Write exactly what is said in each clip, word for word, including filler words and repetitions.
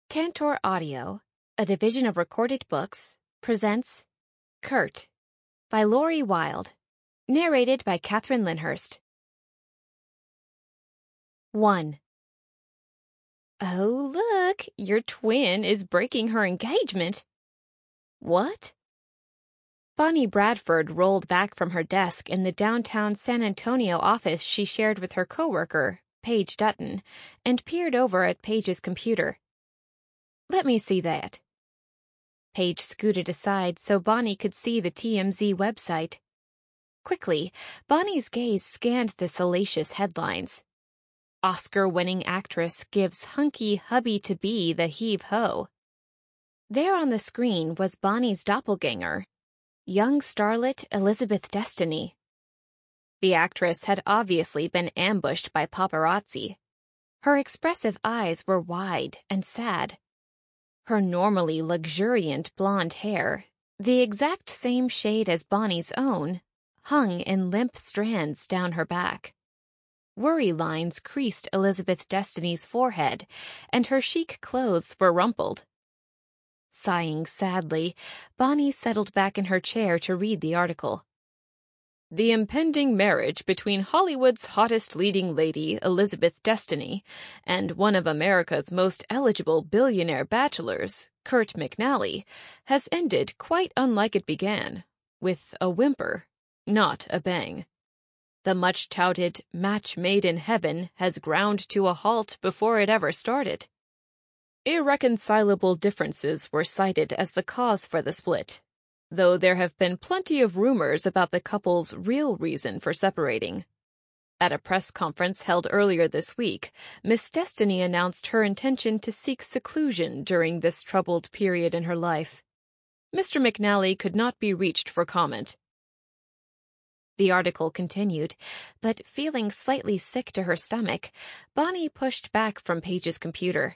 Tantor Audio, a division of Recorded Books, presents Kurt by Lori Wilde, narrated by Catherine Linhurst. one. Oh, look, your twin is breaking her engagement. What? Bonnie Bradford rolled back from her desk in the downtown San Antonio office she shared with her coworker, Paige Dutton, and peered over at Paige's computer. Let me see that. Paige scooted aside so Bonnie could see the T M Z website. Quickly, Bonnie's gaze scanned the salacious headlines. Oscar-winning actress gives hunky hubby-to-be the heave-ho. There on the screen was Bonnie's doppelganger, young starlet Elizabeth Destiny. The actress had obviously been ambushed by paparazzi. Her expressive eyes were wide and sad. Her normally luxuriant blonde hair, the exact same shade as Bonnie's own, hung in limp strands down her back. Worry lines creased Elizabeth Destiny's forehead, and her chic clothes were rumpled. Sighing sadly, Bonnie settled back in her chair to read the article. The impending marriage between Hollywood's hottest leading lady, Elizabeth Destiny, and one of America's most eligible billionaire bachelors, Kurt McNally, has ended quite unlike it began, with a whimper, not a bang. The much-touted match made in heaven has ground to a halt before it ever started. Irreconcilable differences were cited as the cause for the split, though there have been plenty of rumors about the couple's real reason for separating. At a press conference held earlier this week, Miss Destiny announced her intention to seek seclusion during this troubled period in her life. Mister McNally could not be reached for comment. The article continued, but feeling slightly sick to her stomach, Bonnie pushed back from Paige's computer.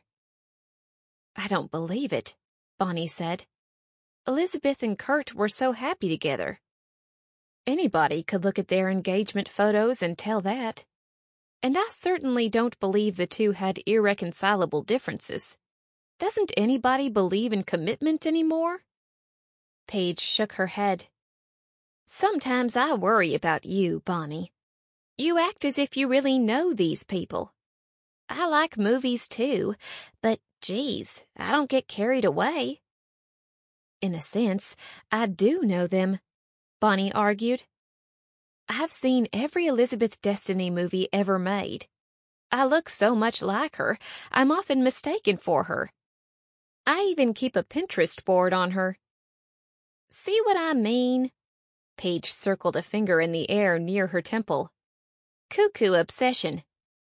I don't believe it, Bonnie said. Elizabeth and Kurt were so happy together. Anybody could look at their engagement photos and tell that. And I certainly don't believe the two had irreconcilable differences. Doesn't anybody believe in commitment anymore? Paige shook her head. Sometimes I worry about you, Bonnie. You act as if you really know these people. I like movies too, but geez, I don't get carried away. In a sense, I do know them, Bonnie argued. I've seen every Elizabeth Destiny movie ever made. I look so much like her, I'm often mistaken for her. I even keep a Pinterest board on her. See what I mean? Paige circled a finger in the air near her temple. Cuckoo obsession.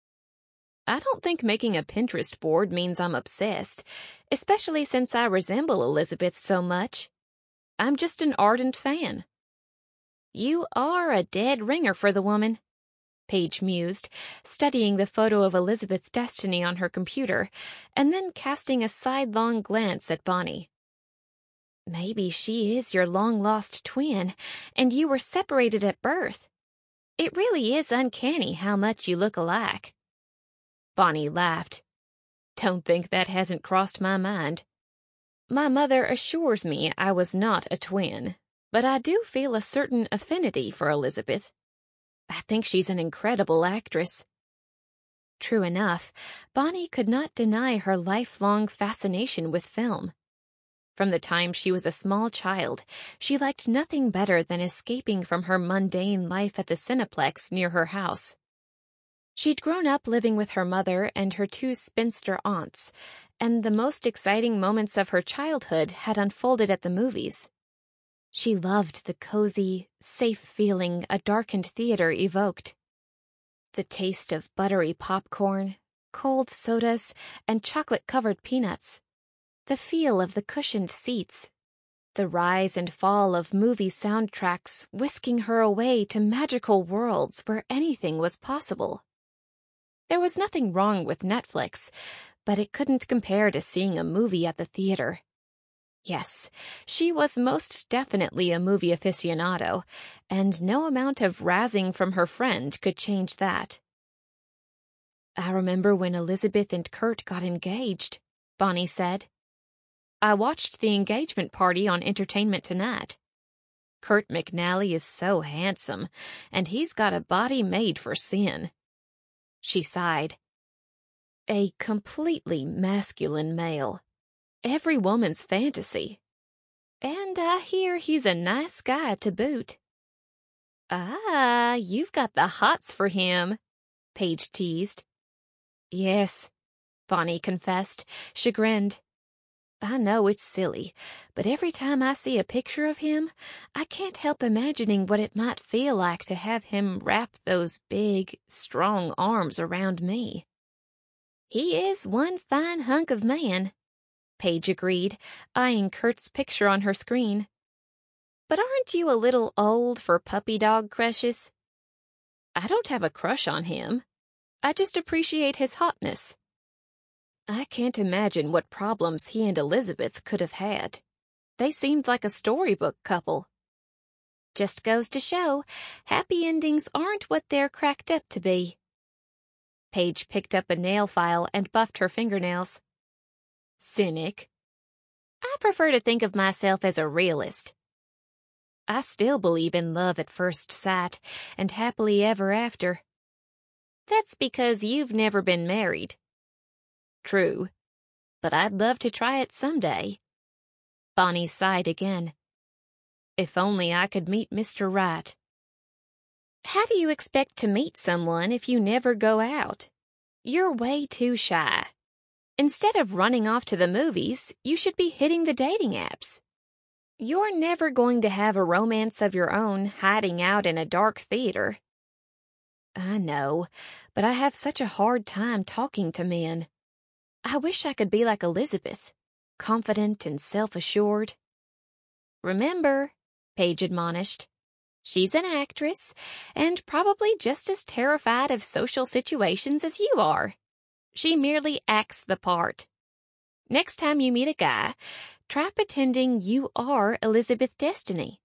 I don't think making a Pinterest board means I'm obsessed, especially since I resemble Elizabeth so much. I'm just an ardent fan. You are a dead ringer for the woman, Paige mused, studying the photo of Elizabeth Destiny on her computer, and then casting a sidelong glance at Bonnie. Maybe she is your long-lost twin, and you were separated at birth. It really is uncanny how much you look alike. Bonnie laughed. Don't think that hasn't crossed my mind. My mother assures me I was not a twin, but I do feel a certain affinity for Elizabeth. I think she's an incredible actress. True enough, Bonnie could not deny her lifelong fascination with film. From the time she was a small child, she liked nothing better than escaping from her mundane life at the Cineplex near her house. She'd grown up living with her mother and her two spinster aunts, and the most exciting moments of her childhood had unfolded at the movies. She loved the cozy, safe feeling a darkened theater evoked. The taste of buttery popcorn, cold sodas, and chocolate-covered peanuts. The feel of the cushioned seats. The rise and fall of movie soundtracks whisking her away to magical worlds where anything was possible. There was nothing wrong with Netflix, but it couldn't compare to seeing a movie at the theater. Yes, she was most definitely a movie aficionado, and no amount of razzing from her friend could change that. I remember when Elizabeth and Kurt got engaged, Bonnie said. I watched the engagement party on Entertainment Tonight. Curt McNally is so handsome, and he's got a body made for sin. She sighed. A completely masculine male. Every woman's fantasy. And I hear he's a nice guy to boot. Ah, you've got the hots for him, Paige teased. Yes, Bonnie confessed, chagrined. I know it's silly, but every time I see a picture of him, I can't help imagining what it might feel like to have him wrap those big, strong arms around me. He is one fine hunk of man, Paige agreed, eyeing Curt's picture on her screen. But aren't you a little old for puppy dog crushes? I don't have a crush on him. I just appreciate his hotness. I can't imagine what problems he and Elizabeth could have had. They seemed like a storybook couple. Just goes to show, happy endings aren't what they're cracked up to be. Paige picked up a nail file and buffed her fingernails. Cynic. I prefer to think of myself as a realist. I still believe in love at first sight and happily ever after. That's because you've never been married. True, but I'd love to try it someday. Bonnie sighed again. If only I could meet Mister Right. How do you expect to meet someone if you never go out? You're way too shy. Instead of running off to the movies, you should be hitting the dating apps. You're never going to have a romance of your own hiding out in a dark theater. I know, but I have such a hard time talking to men. I wish I could be like Elizabeth, confident and self-assured. Remember, Paige admonished, she's an actress, and probably just as terrified of social situations as you are. She merely acts the part. Next time you meet a guy, try pretending you are Elizabeth Destiny.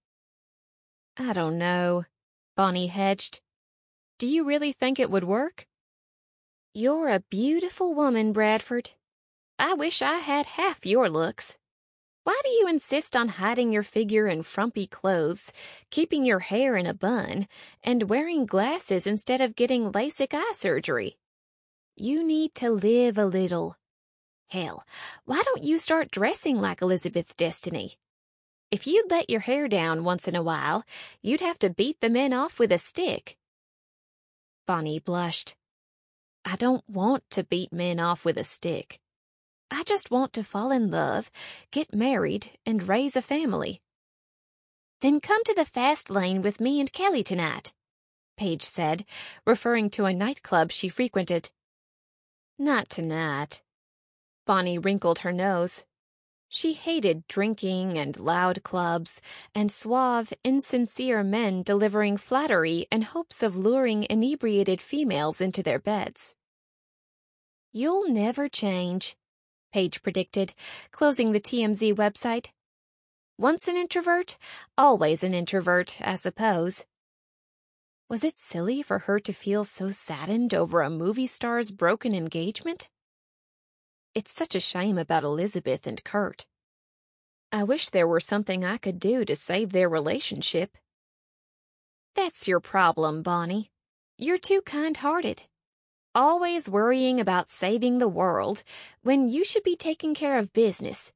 I don't know, Bonnie hedged. Do you really think it would work? You're a beautiful woman, Bradford. I wish I had half your looks. Why do you insist on hiding your figure in frumpy clothes, keeping your hair in a bun, and wearing glasses instead of getting LASIK eye surgery? You need to live a little. Hell, why don't you start dressing like Elizabeth Destiny? If you'd let your hair down once in a while, you'd have to beat the men off with a stick. Bonnie blushed. I don't want to beat men off with a stick. I just want to fall in love, get married, and raise a family. Then come to the fast lane with me and Kelly tonight, Paige said, referring to a nightclub she frequented. Not tonight. Bonnie wrinkled her nose. She hated drinking and loud clubs and suave, insincere men delivering flattery in hopes of luring inebriated females into their beds. You'll never change, Paige predicted, closing the T M Z website. Once an introvert, always an introvert, I suppose. Was it silly for her to feel so saddened over a movie star's broken engagement? It's such a shame about Elizabeth and Curt. I wish there were something I could do to save their relationship. That's your problem, Bonnie. You're too kind-hearted. Always worrying about saving the world when you should be taking care of business.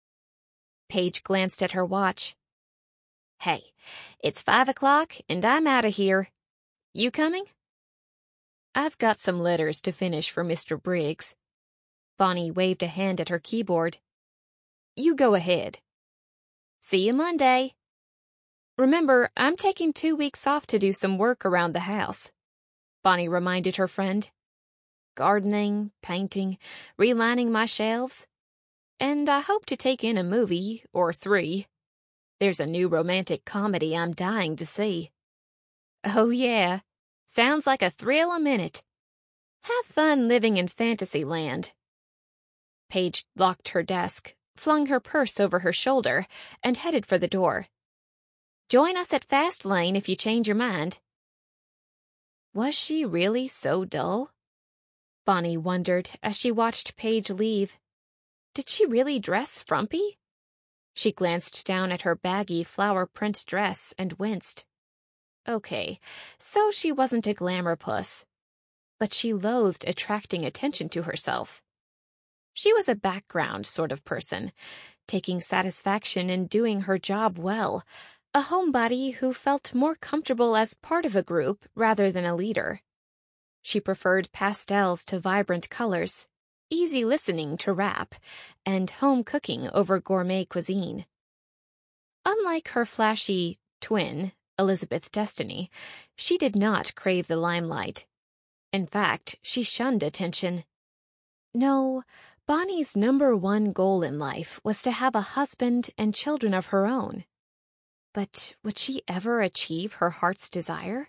Paige glanced at her watch. Hey, it's five o'clock and I'm out of here. You coming? I've got some letters to finish for Mister Briggs. Bonnie waved a hand at her keyboard. You go ahead. See you Monday. Remember, I'm taking two weeks off to do some work around the house, Bonnie reminded her friend. Gardening, painting, relining my shelves. And I hope to take in a movie or three. There's a new romantic comedy I'm dying to see. Oh yeah, sounds like a thrill a minute. Have fun living in fantasy land. Paige locked her desk, flung her purse over her shoulder, and headed for the door. Join us at Fast Lane if you change your mind. Was she really so dull? Bonnie wondered as she watched Paige leave. Did she really dress frumpy? She glanced down at her baggy flower print dress and winced. Okay, so she wasn't a glamour puss. But she loathed attracting attention to herself. She was a background sort of person, taking satisfaction in doing her job well, a homebody who felt more comfortable as part of a group rather than a leader. She preferred pastels to vibrant colors, easy listening to rap, and home cooking over gourmet cuisine. Unlike her flashy twin, Elizabeth Destiny, she did not crave the limelight. In fact, she shunned attention. No, Bonnie's number one goal in life was to have a husband and children of her own. But would she ever achieve her heart's desire?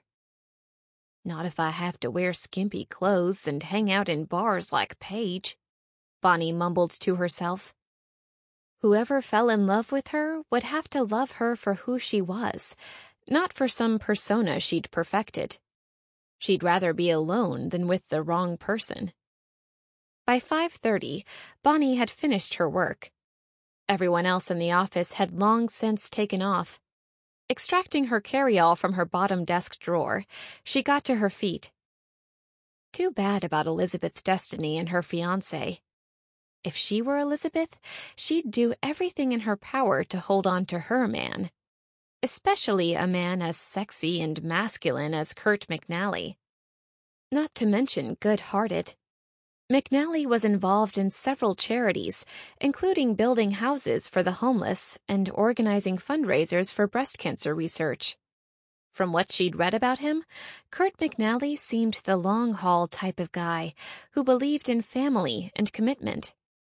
Not if I have to wear skimpy clothes and hang out in bars like Paige, Bonnie mumbled to herself. Whoever fell in love with her would have to love her for who she was, not for some persona she'd perfected. She'd rather be alone than with the wrong person. By five thirty, Bonnie had finished her work. Everyone else in the office had long since taken off. Extracting her carry-all from her bottom desk drawer, she got to her feet. Too bad about Elizabeth Destiny and her fiancé. If she were Elizabeth, she'd do everything in her power to hold on to her man. Especially a man as sexy and masculine as Curt McNally. Not to mention good-hearted. McNally was involved in several charities, including building houses for the homeless and organizing fundraisers for breast cancer research. From what she'd read about him, Curt McNally seemed the long-haul type of guy who believed in family and commitment.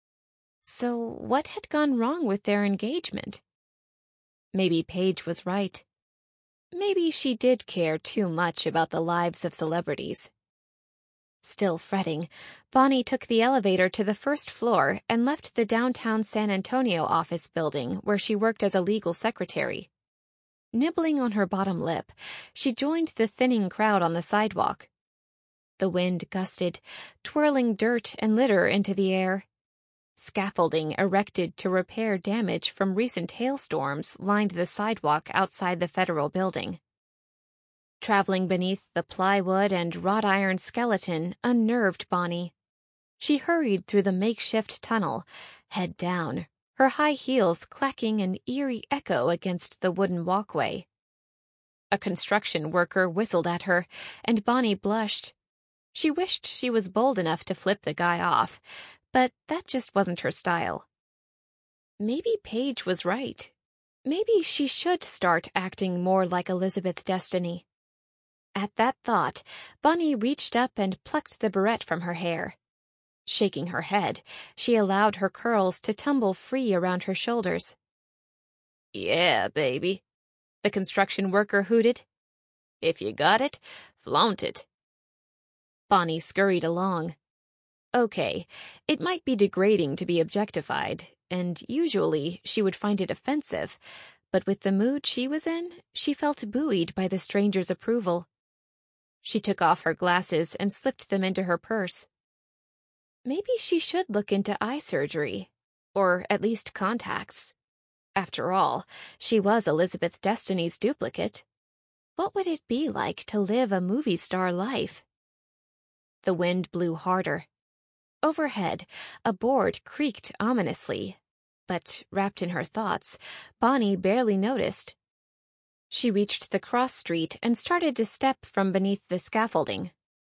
So what had gone wrong with their engagement? Maybe Paige was right. Maybe she did care too much about the lives of celebrities. Still fretting, Bonnie took the elevator to the first floor and left the downtown San Antonio office building where she worked as a legal secretary. Nibbling on her bottom lip, she joined the thinning crowd on the sidewalk. The wind gusted, twirling dirt and litter into the air. Scaffolding erected to repair damage from recent hailstorms lined the sidewalk outside the federal building. Traveling beneath the plywood and wrought iron skeleton unnerved Bonnie. She hurried through the makeshift tunnel, head down, her high heels clacking an eerie echo against the wooden walkway. A construction worker whistled at her, and Bonnie blushed. She wished she was bold enough to flip the guy off, but that just wasn't her style. Maybe Paige was right. Maybe she should start acting more like Elizabeth Destiny. At that thought, Bonnie reached up and plucked the barrette from her hair. Shaking her head, she allowed her curls to tumble free around her shoulders. "Yeah, baby," the construction worker hooted. "If you got it, flaunt it." Bonnie scurried along. Okay, it might be degrading to be objectified, and usually she would find it offensive, but with the mood she was in, she felt buoyed by the stranger's approval. She took off her glasses and slipped them into her purse. Maybe she should look into eye surgery, or at least contacts. After all, she was Elizabeth Destiny's duplicate. What would it be like to live a movie star life? The wind blew harder. Overhead, a board creaked ominously, but wrapped in her thoughts, Bonnie barely noticed. She reached the cross street and started to step from beneath the scaffolding.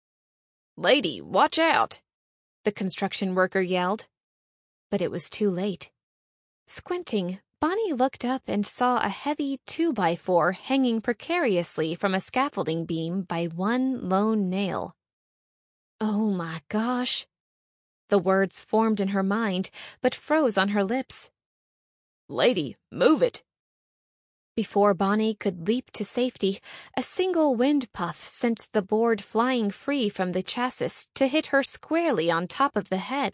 "Lady, watch out!" the construction worker yelled. But it was too late. Squinting, Bonnie looked up and saw a heavy two-by-four hanging precariously from a scaffolding beam by one lone nail. Oh my gosh! The words formed in her mind, but froze on her lips. "Lady, move it!" Before Bonnie could leap to safety, a single wind puff sent the board flying free from the chassis to hit her squarely on top of the head.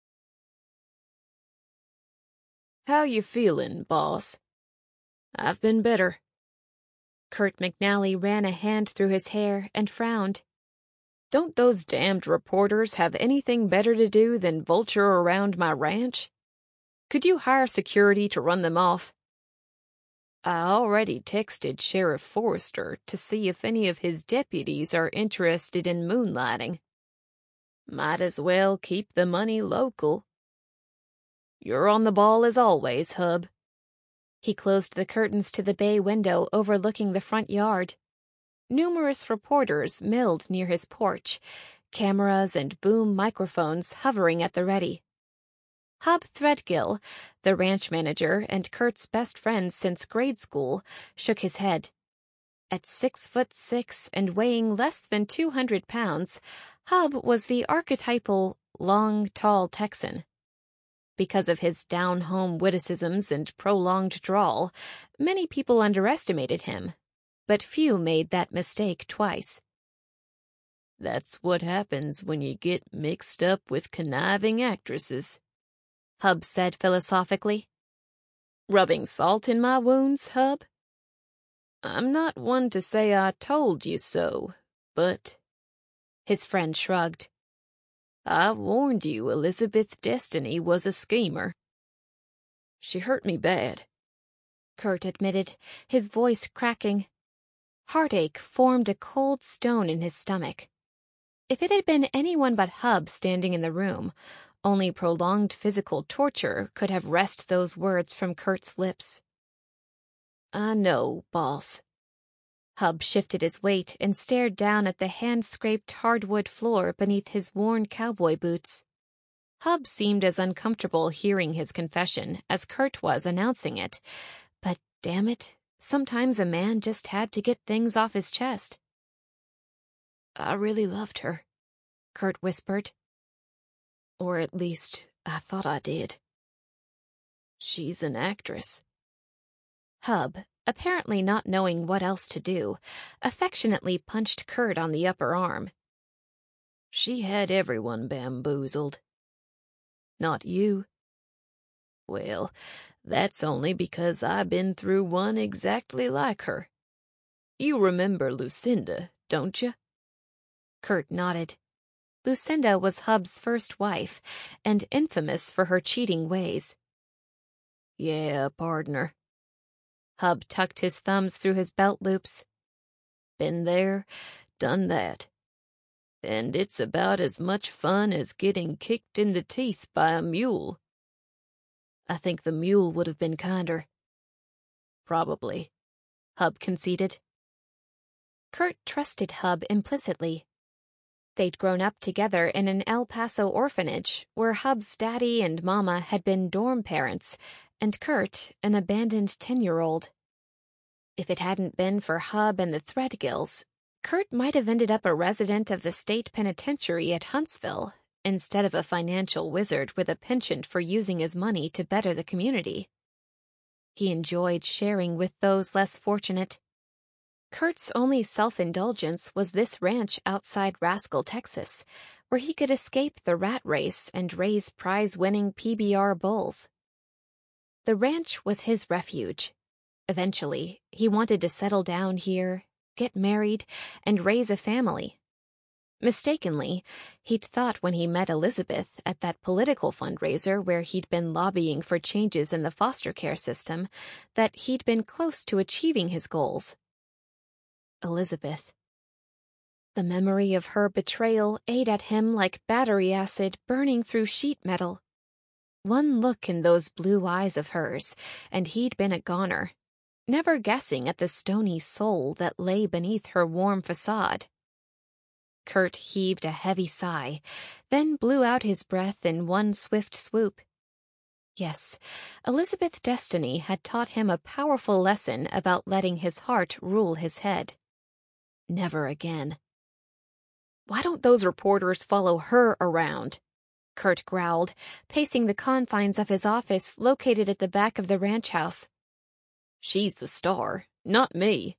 "How you feelin', boss?" "I've been better." Curt McNally ran a hand through his hair and frowned. "Don't those damned reporters have anything better to do than vulture around my ranch?" Could you hire security to run them off? I already texted Sheriff Forrester to see if any of his deputies are interested in moonlighting. Might as well keep the money local. You're on the ball as always, Hub. He closed the curtains to the bay window overlooking the front yard. Numerous reporters milled near his porch, cameras and boom microphones hovering at the ready. Hub Threadgill, the ranch manager and Kurt's best friend since grade school, shook his head. At six foot six and weighing less than two hundred pounds, Hub was the archetypal long, tall Texan. Because of his down-home witticisms and prolonged drawl, many people underestimated him, but few made that mistake twice. That's what happens when you get mixed up with conniving actresses, Hub said philosophically. Rubbing salt in my wounds, Hub? I'm not one to say I told you so, but... His friend shrugged. I warned you Elizabeth Destiny was a schemer. She hurt me bad, Kurt admitted, his voice cracking. Heartache formed a cold stone in his stomach. If it had been anyone but Hub standing in the room, only prolonged physical torture could have wrested those words from Kurt's lips. I know, boss. Hub shifted his weight and stared down at the hand-scraped hardwood floor beneath his worn cowboy boots. Hub seemed as uncomfortable hearing his confession as Kurt was announcing it, but damn it, sometimes a man just had to get things off his chest. I really loved her, Kurt whispered. Or at least, I thought I did. She's an actress. Hub, apparently not knowing what else to do, affectionately punched Kurt on the upper arm. She had everyone bamboozled. Not you. Well, that's only because I've been through one exactly like her. You remember Lucinda, don't you? Kurt nodded. Lucinda was Hub's first wife, and infamous for her cheating ways. Yeah, pardner. Hub tucked his thumbs through his belt loops. Been there, done that. And it's about as much fun as getting kicked in the teeth by a mule. I think the mule would have been kinder. Probably, Hub conceded. Kurt trusted Hub implicitly. They'd grown up together in an El Paso orphanage where Hub's daddy and mama had been dorm parents, and Kurt an abandoned ten-year-old. If it hadn't been for Hub and the Threadgills, Kurt might have ended up a resident of the state penitentiary at Huntsville instead of a financial wizard with a penchant for using his money to better the community. He enjoyed sharing with those less fortunate. Kurt's only self-indulgence was this ranch outside Rascal, Texas, where he could escape the rat race and raise prize-winning P B R bulls. The ranch was his refuge. Eventually, he wanted to settle down here, get married, and raise a family. Mistakenly, he'd thought when he met Elizabeth at that political fundraiser where he'd been lobbying for changes in the foster care system that he'd been close to achieving his goals. Elizabeth. The memory of her betrayal ate at him like battery acid burning through sheet metal. One look in those blue eyes of hers, and he'd been a goner, never guessing at the stony soul that lay beneath her warm facade. Kurt heaved a heavy sigh, then blew out his breath in one swift swoop. Yes, Elizabeth Destiny had taught him a powerful lesson about letting his heart rule his head. Never again. Why don't those reporters follow her around? Kurt growled, pacing the confines of his office located at the back of the ranch house. She's the star, not me.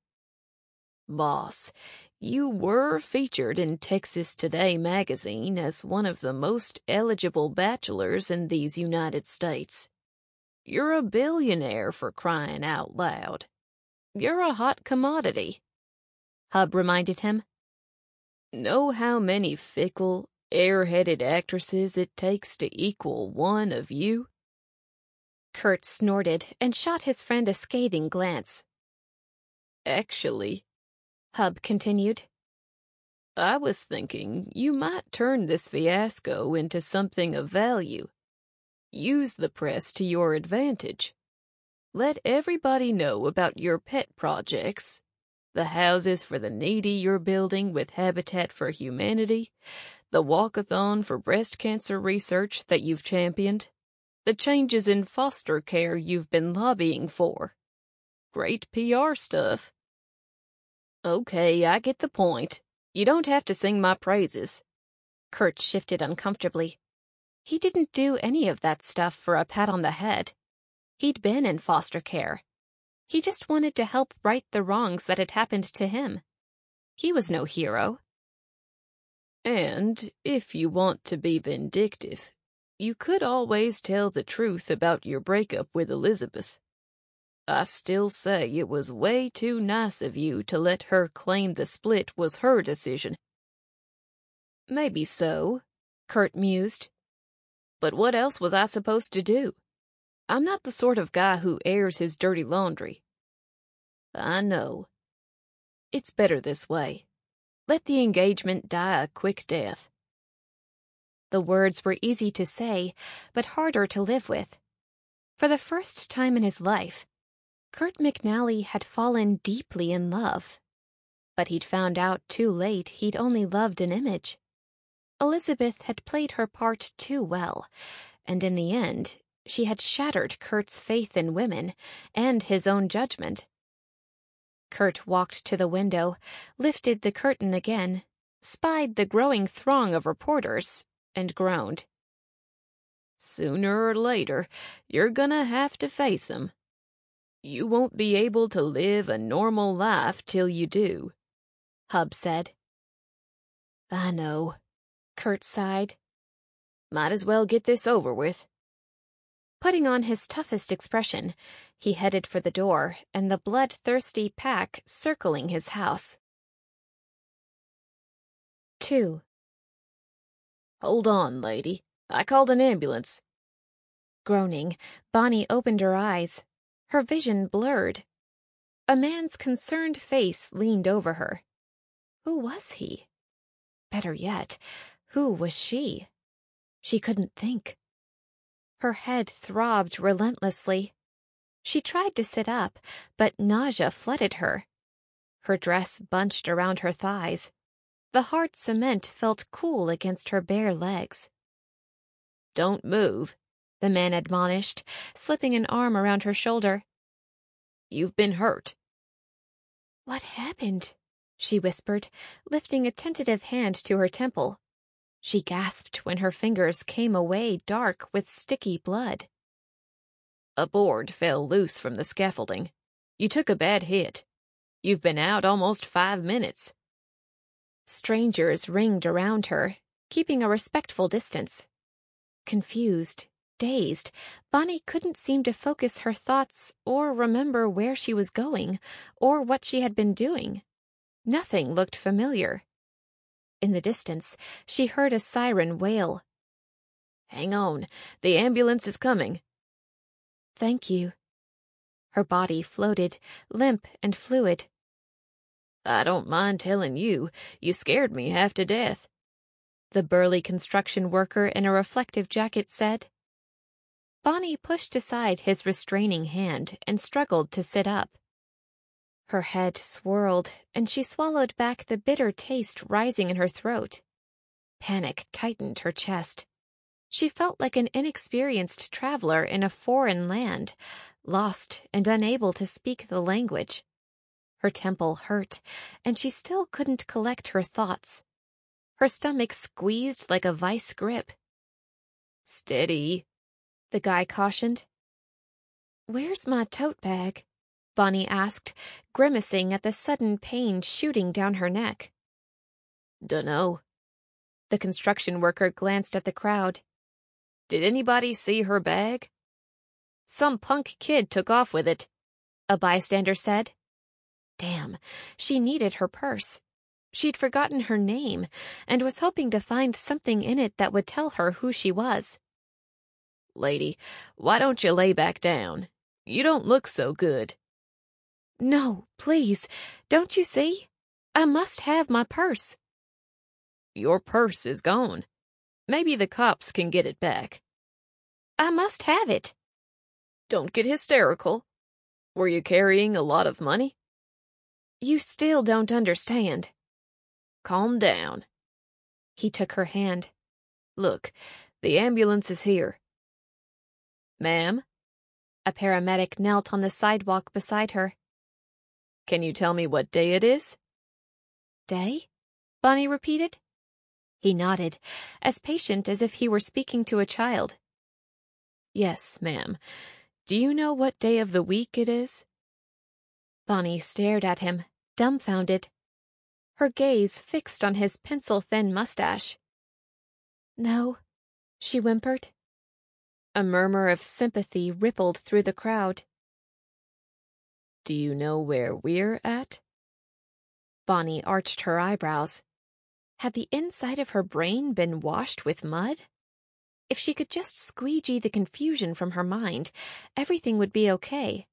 Boss, you were featured in Texas Today magazine as one of the most eligible bachelors in these United States. You're a billionaire for crying out loud. You're a hot commodity. Hub reminded him. Know how many fickle, air-headed actresses it takes to equal one of you? Kurt snorted and shot his friend a scathing glance. Actually, Hub continued, I was thinking you might turn this fiasco into something of value. Use the press to your advantage. Let everybody know about your pet projects, the houses for the needy you're building with Habitat for Humanity, the walkathon for breast cancer research that you've championed, the changes in foster care you've been lobbying for. Great P R stuff. Okay, I get the point. You don't have to sing my praises. Kurt shifted uncomfortably. He didn't do any of that stuff for a pat on the head. He'd been in foster care. He just wanted to help right the wrongs that had happened to him. He was no hero. And if you want to be vindictive, you could always tell the truth about your breakup with Elizabeth. I still say it was way too nice of you to let her claim the split was her decision. Maybe so, Kurt mused. But what else was I supposed to do? I'm not the sort of guy who airs his dirty laundry. I know. It's better this way. Let the engagement die a quick death. The words were easy to say, but harder to live with. For the first time in his life, Kurt McNally had fallen deeply in love. But he'd found out too late he'd only loved an image. Elizabeth had played her part too well, and in the end, she had shattered Kurt's faith in women and his own judgment. Kurt walked to the window, lifted the curtain again, spied the growing throng of reporters, and groaned. Sooner or later, you're gonna have to face 'em. You won't be able to live a normal life till you do, Hub said. I know, Kurt sighed. Might as well get this over with. Putting on his toughest expression, he headed for the door and the bloodthirsty pack circling his house. Two. Hold on, lady. I called an ambulance. Groaning, Bonnie opened her eyes. Her vision blurred. A man's concerned face leaned over her. Who was he? Better yet, who was she? She couldn't think. Her head throbbed relentlessly. She tried to sit up, but nausea flooded her. Her dress bunched around her thighs. The hard cement felt cool against her bare legs. Don't move, the man admonished, slipping an arm around her shoulder. You've been hurt. What happened? She whispered, lifting a tentative hand to her temple. She gasped when her fingers came away dark with sticky blood. A board fell loose from the scaffolding. You took a bad hit. You've been out almost five minutes. Strangers ringed around her, keeping a respectful distance. Confused, dazed, Bonnie couldn't seem to focus her thoughts or remember where she was going or what she had been doing. Nothing looked familiar. In the distance, she heard a siren wail. Hang on, the ambulance is coming. Thank you. Her body floated, limp and fluid. I don't mind telling you, you scared me half to death, the burly construction worker in a reflective jacket said. Bonnie pushed aside his restraining hand and struggled to sit up. Her head swirled, and she swallowed back the bitter taste rising in her throat. Panic tightened her chest. She felt like an inexperienced traveler in a foreign land, lost and unable to speak the language. Her temple hurt, and she still couldn't collect her thoughts. Her stomach squeezed like a vice grip. Steady, the guy cautioned. Where's my tote bag? Bonnie asked, grimacing at the sudden pain shooting down her neck. Dunno. The construction worker glanced at the crowd. Did anybody see her bag? Some punk kid took off with it, a bystander said. Damn, she needed her purse. She'd forgotten her name and was hoping to find something in it that would tell her who she was. Lady, why don't you lay back down? You don't look so good. No, please, don't you see? I must have my purse. Your purse is gone. Maybe the cops can get it back. I must have it. Don't get hysterical. Were you carrying a lot of money? You still don't understand. Calm down. He took her hand. Look, the ambulance is here. Ma'am? A paramedic knelt on the sidewalk beside her. Can you tell me what day it is? Day? Bonnie repeated. He nodded, as patient as if he were speaking to a child. Yes, ma'am. Do you know what day of the week it is? Bonnie stared at him, dumbfounded, her gaze fixed on his pencil-thin mustache. No, she whimpered. A murmur of sympathy rippled through the crowd. Do you know where we're at? Bonnie arched her eyebrows. Had the inside of her brain been washed with mud? If she could just squeegee the confusion from her mind, everything would be okay.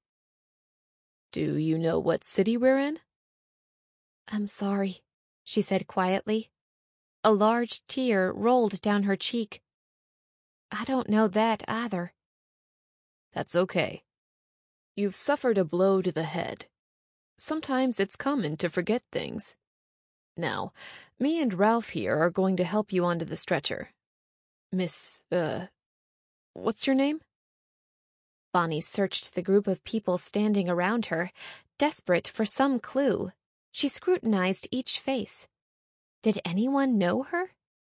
Do you know what city we're in? I'm sorry, she said quietly. A large tear rolled down her cheek. I don't know that either. That's okay. You've suffered a blow to the head. Sometimes it's common to forget things. Now, me and Ralph here are going to help you onto the stretcher. Miss, uh, what's your name? Bonnie searched the group of people standing around her, desperate for some clue. She scrutinized each face. Did anyone know her?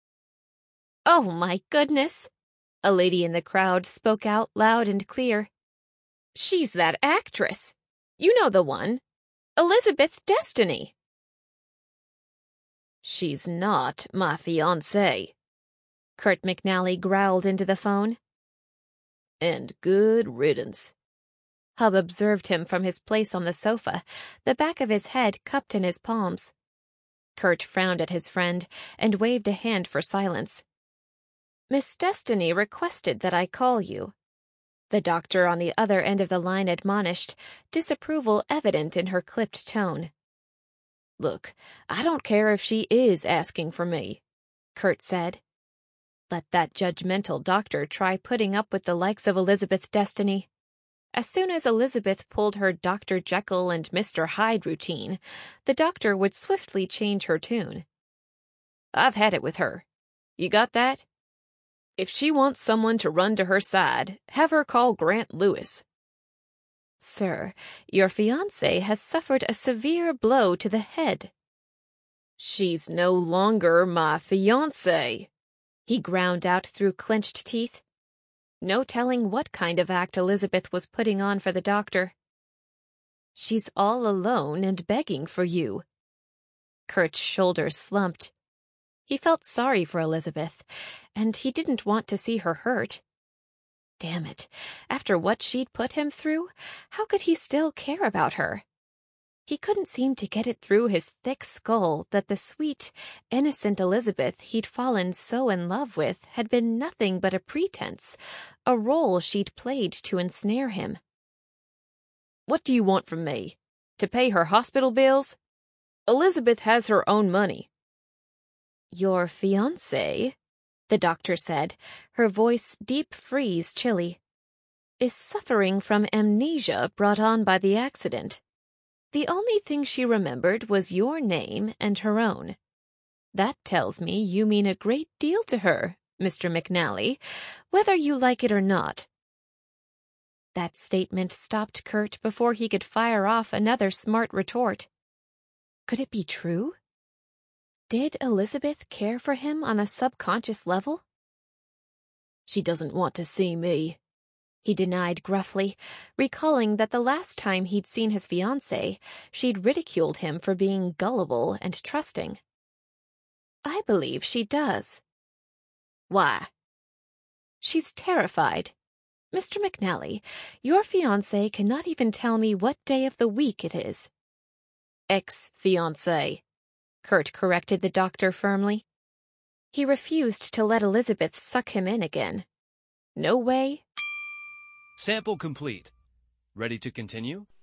Oh, my goodness! A lady in the crowd spoke out loud and clear. She's that actress. You know the one. Elizabeth Destiny. She's not my fiancée, Curt McNally growled into the phone. And good riddance. Hub observed him from his place on the sofa, the back of his head cupped in his palms. Curt frowned at his friend and waved a hand for silence. Miss Destiny requested that I call you. The doctor on the other end of the line admonished, disapproval evident in her clipped tone. Look, I don't care if she is asking for me, Curt said. Let that judgmental doctor try putting up with the likes of Elizabeth Destiny. As soon as Elizabeth pulled her Doctor Jekyll and Mister Hyde routine, the doctor would swiftly change her tune. I've had it with her. You got that? If she wants someone to run to her side, have her call Grant Lewis. Sir, your fiancée has suffered a severe blow to the head. She's no longer my fiancée, he ground out through clenched teeth. No telling what kind of act Elizabeth was putting on for the doctor. She's all alone and begging for you. Curt's shoulders slumped. He felt sorry for Elizabeth, and he didn't want to see her hurt. Damn it, after what she'd put him through, how could he still care about her? He couldn't seem to get it through his thick skull that the sweet, innocent Elizabeth he'd fallen so in love with had been nothing but a pretense, a role she'd played to ensnare him. What do you want from me? To pay her hospital bills? Elizabeth has her own money. Your fiancée, the doctor said, her voice deep freeze chilly, is suffering from amnesia brought on by the accident. The only thing she remembered was your name and her own. That tells me you mean a great deal to her, Mister McNally, whether you like it or not. That statement stopped Curt before he could fire off another smart retort. Could it be true? Did Elizabeth care for him on a subconscious level? She doesn't want to see me, he denied gruffly, recalling that the last time he'd seen his fiancée, she'd ridiculed him for being gullible and trusting. I believe she does. Why? She's terrified. Mister McNally, your fiancée cannot even tell me what day of the week it is. Ex-fiancée, Curt corrected the doctor firmly. He refused to let Elizabeth suck him in again. No way, Sample complete. Ready to continue?